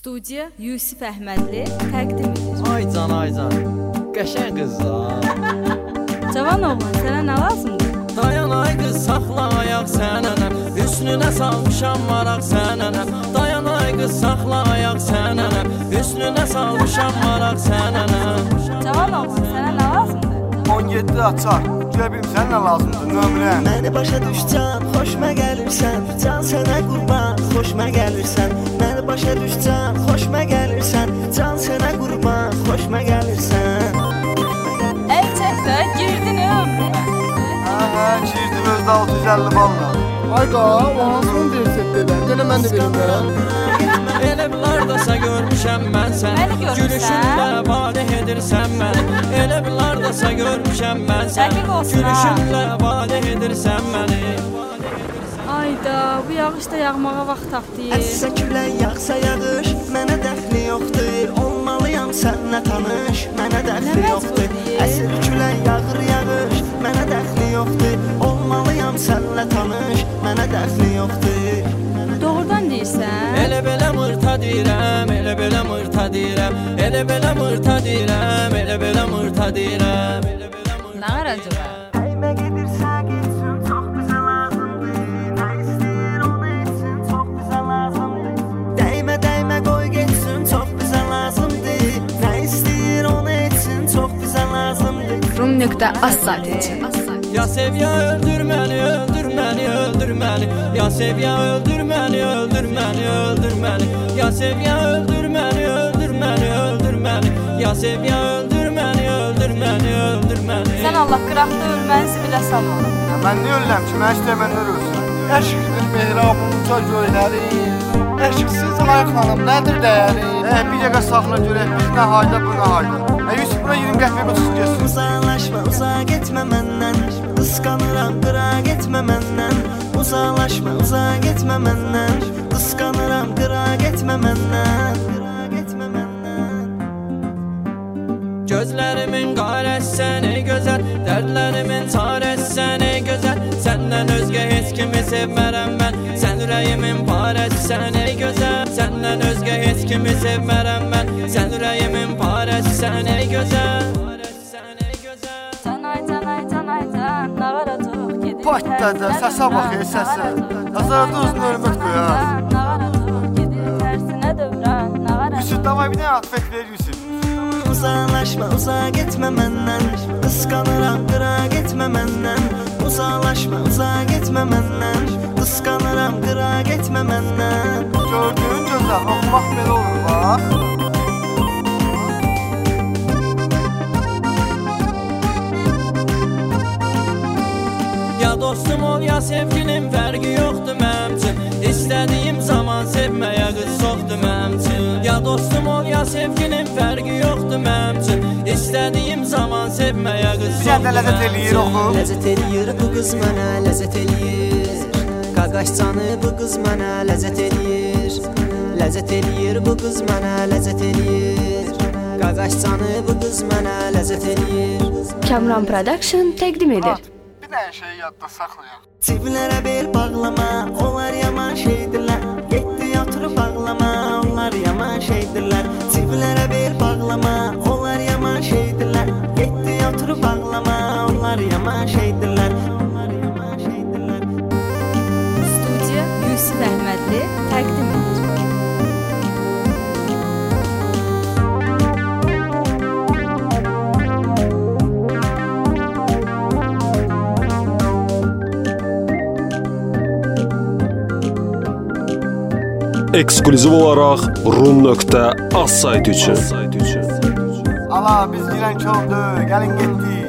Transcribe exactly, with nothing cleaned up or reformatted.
Studiya Yusif Əhmədli təqdim edir. Ay can, ay can, qəşəng qızlar. Cavan oğlan, sənə nə lazımdır? Dayan ay qız, saxla ayaq sənənəm, üstünə salmışam maraq sənənəm. Dayan ay qız, saxla ayaq sənənəm, üstünə salmışam maraq sənənəm. Cavan oğlan, sənə nə lazımdır? on yeddi açar, göbüm sən nə lazımdır, nömrən. Məni başa düşcan, xoşma gəlirsən, can sənə qurban, xoşma gəlirsən. Məni başa düşcan, xoşma gəlirsən, can sənə qurban, xoşma gəlirsən. Əl çək də, girdin ömrümə. Hə, hə, girdim özdə altı yüz əlli balla. Ay qa, o hansını deyirsən dedilər, gələ mən də verim də. Elə bilardasa görmüşəm mən səni, gülüşünlə valeh edirsən məni. Elə bilardasa görmüşəm mən səni, gülüşünlə valeh edirsən məni. Ayda, bu yağış da yağmağa vaxt tapdı. Əssə külək yağsa yağış, mənə dəxli yoxdur. Olmalıyam sənlə tanış, mənə dəxli yoxdur. Əsir külək yağır yağış, mənə dəxli yoxdur. Olmalıyam sənlə tanış, mənə dəxli yoxdur. Doğrudan deyirsən? Elə belə mırta deyirəm, elə belə mırta deyirəm. Elə belə mırta deyirəm, elə belə mırta deyirəm. Nə qaracığa? Əymə gedirsə getsin, çox bizə lazımdır. Nə istəyir onu etsin, çox bizə lazımdır. Dəymə dəymə qoy getsin, çox bizə lazımdır. Nə istəyir onu etsin, çox bizə lazımdır. rum nöqtə az sayt üçün. Ya sev ya öldür məni, öldür məni, öldür məni. Ya sev ya öldür məni, öldür məni, öldür məni. Ya sev ya öldür məni, öldür məni, öldür məni. Ya sev ya öldür məni, öldür məni, öldür məni. Sən Allah qıraqda ölmənizi bilə salma. Mən niyə ölürəm ki, mən istəyəmənlər ölsün. Əşqdir mehrabın uca göyləri, əşqsiz ay xanım nədir dəyəri? Ə, bir dəqiqə saxla görək, biz nə hayda, bu nə hayda. Ə, Yusuf, buna iyirmi qəpik otuz geçsin. Uzaqlaşma, uzaq getmə məndən. Qısqanıram, qıra getmə məndən. Uzaqlaşma, uzaq getmə məndən. Qısqanıram, qıra getmə məndən. Qıra getmə məndən. Gözlərimin qarəsi sən ey gözəl, dərdlərimin çarəsi sən ey gözəl. Səndən özgə heç kimi sevmərəm mən, sən ürəyimin parəsi sən ey gözəl. Səndən özgə heç kimi sevmərəm mən, sən ürəyimin parəsi sən ey gözəl. Canay, canay, canay, can, nə qaracıq gedir. Patladı, səsə bax, ey səsə. Azarda uzun hörmət qoyar. Nə qaracıq gedir, tərsinə dövrən, nə qaracıq. Yusuf, davay bir dənə atfet ver Yusuf. Uzaqlaşma, uzaq getmə məndən. Qısqanıram, qıra getmə məndən. Uzaqlaşma, uzaq getmə məndən. Qısqanıram, qıra getmə məndən. Gördüyün gözəl, oxumaq belə olur, bax. Ya dostum ol ya sevgilim, fərqi yoxdur mənim üçün. İstədiyim zaman sevməyə qız soxdur mənim üçün. Ya dostum ol ya sevgilim, fərqi yoxdur mənim üçün. İstədiyim zaman sevməyə qız Bir anda soxdur ləzzət mənim eləyir, üçün. oxu. Ləzzət eləyir bu qız mənə, ləzzət eləyir. Qaqaş canı bu qız mənə ləzzət eləyir. Ləzzət eləyir bu qız mənə, ləzzət eləyir. Qaqaş canı bu qız mənə ləzzət eləyir. Kamran Production təqdim edir. Bir dənə şeyi yadda saxlayaq. Ciblərə bel bağlama, onlar yaman şeydirlər. Getdi oturub bağlama, onlar yaman şeydirlər. Ciblərə bel bağlama, onlar yaman şeydirlər. Getdi oturub bağlama, onlar yaman şeydirlər. Onlar yaman şeydirlər. Studiya Yusif Əhmədli təqdim edir. Eksklüziv olaraq rum nöqtə az sayt üçün. Ala, biz girən köldü, gəlin getdik.